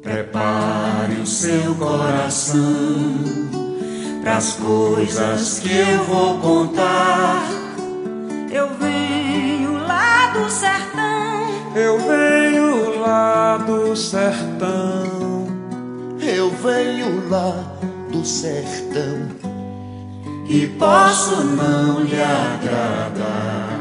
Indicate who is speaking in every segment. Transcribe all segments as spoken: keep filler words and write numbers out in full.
Speaker 1: Prepare o seu coração pras coisas que eu vou contar.
Speaker 2: Eu venho lá do sertão,
Speaker 1: Eu venho lá do sertão.
Speaker 3: Eu venho lá do sertão
Speaker 1: E posso não lhe agradar.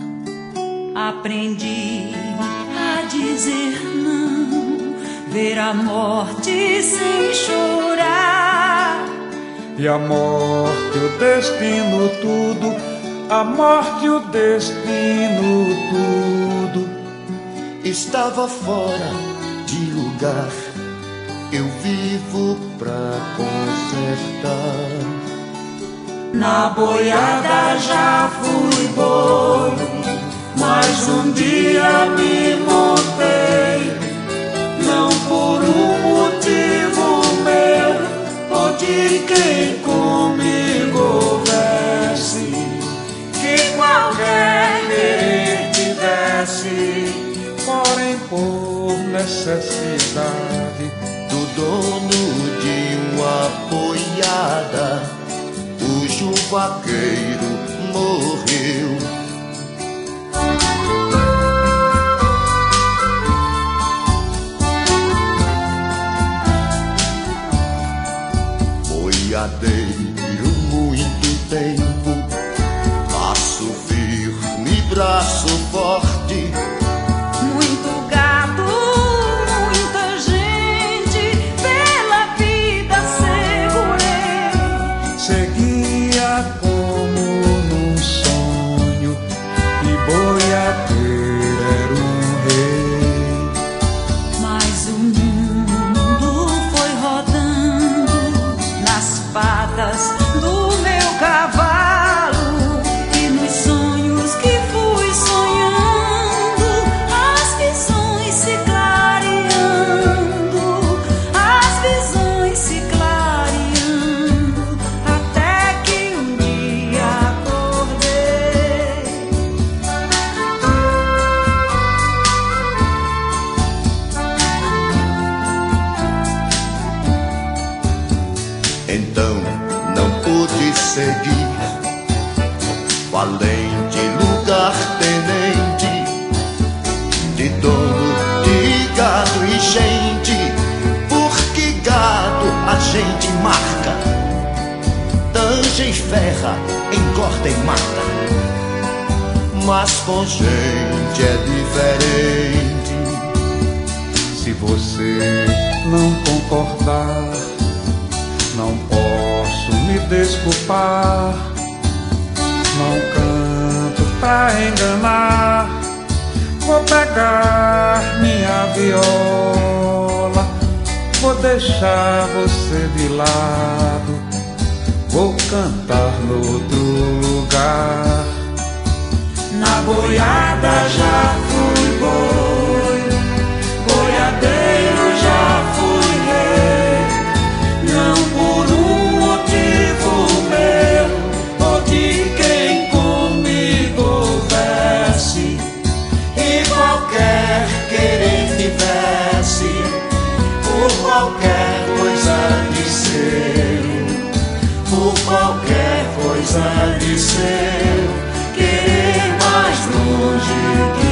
Speaker 2: aprendi a dizer não, ver a morte sem chorar.
Speaker 1: E a morte, o destino, tudo. A morte, o destino, tudo.
Speaker 3: estava fora de lugar. Eu vivo pra consertar.
Speaker 1: Na boiada já fui boi, mas um dia me montei. Não por um motivo meu ou de quem comigo houvesse, que qualquer querer tivesse, porém por necessidade
Speaker 3: Do dono de uma boiada, cujo vaqueiro morreu. Boiadeiro muito tempo, passo firme, braço forte.
Speaker 2: Muito gado, muita gente, pela vida segurei.
Speaker 1: seguia como num sonho, e boiadeiro era um rei.
Speaker 2: Mas o mundo foi rodando nas patas do meu cavalo, e nos sonhos que fui sonhando, as visões se clareando, as visões se clareando, até que um dia acordei.
Speaker 3: Então não pude seguir, valente lugar tenente, de dono de gado e gente, porque gado a gente marca, tanja e ferra, engorda e mata, mas com gente é diferente.
Speaker 1: Se você não concordar, não posso me desculpar. Não canto pra enganar. Vou pegar minha viola, vou deixar você de lado, vou cantar no outro lugar. Na boiada já fui boi, boiadeiro já fui rei. Não por um motivo meu ou de quem comigo houvesse,
Speaker 3: E qualquer querer tivesse, por qualquer coisa de ser,
Speaker 1: por qualquer coisa de ser, querer mais longe que